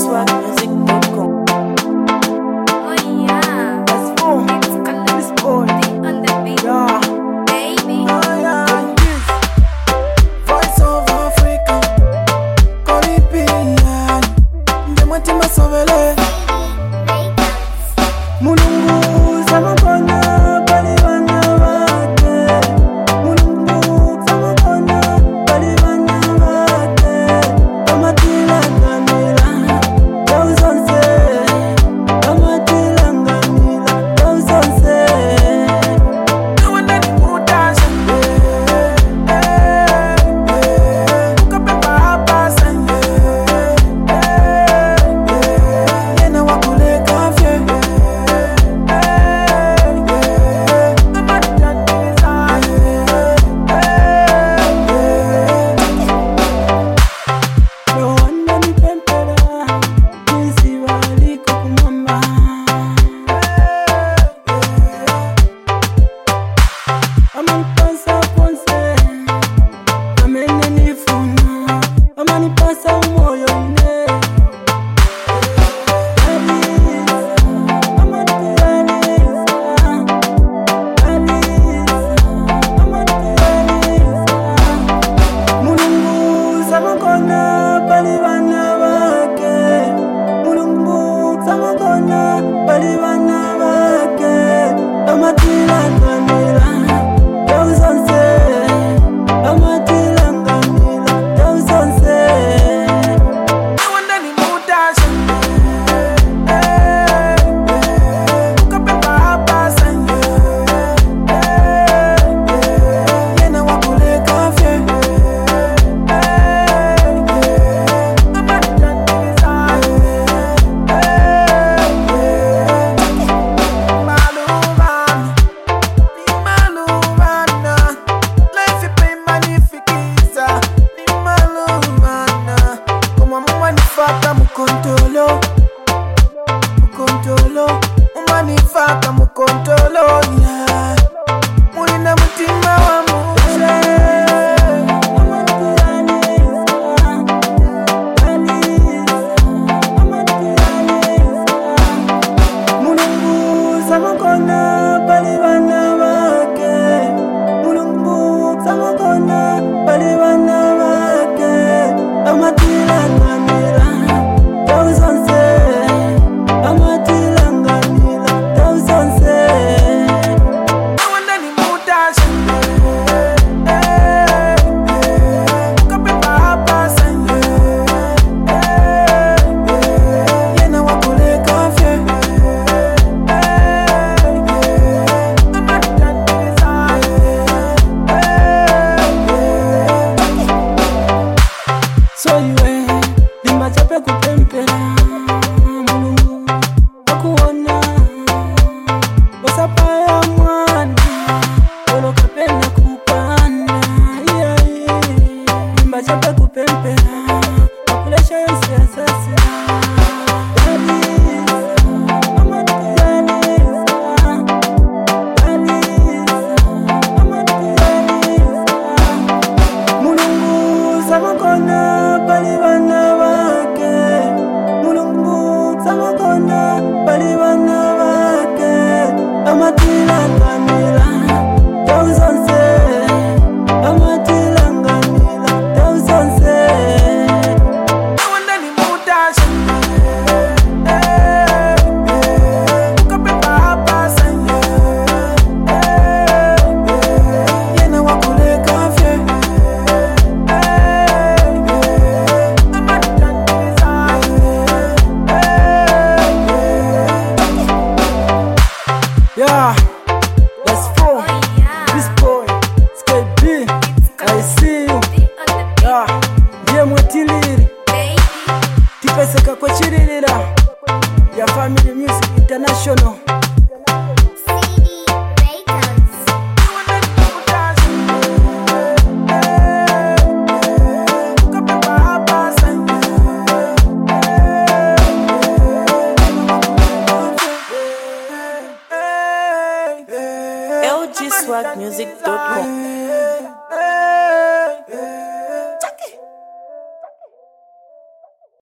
LGSwagmusic.com. Oh yeah, Let's go. it's called This boy. on the beat, Yeah. baby. Voice of Africa, Caribbean, Ndemwati Masovele, Mulungu Zamakona, Balibana Bate, Mulungu Zamakona, Balibana Bate, Amatila Ngamila, Dawsonse, Amatila Ngamila, Dawsonse. Umanifaka mukontolo, yeah. Mulina mutima wa muje. Mulungu Zamakona, Balibana Bake, Mulungu Zamakona, Balibana Bake, Amatila Ngamila, Dawsonse, Amatila Ngamila, Dawsonse. So iwe limbachape kupempera Mulungu wakuona wasapaya mwana olokapenda kupanda limbachape kupempera wakulesha yonse yasasa Mulungu Zamakona, Balibana Bake, Mulungu Zamakona, Balibana Bake, Amatila Ngamila, Dawsonse, Amatila Ngamila, Dawsonse. Yeah, let's go. Oh yeah, This boy, Skate B, I see you. on the beat, Yeah, ndiye mwetiliri baby. tipeseka kwechiririra ya Family Music International. CD Records. LGSwagmusic.com.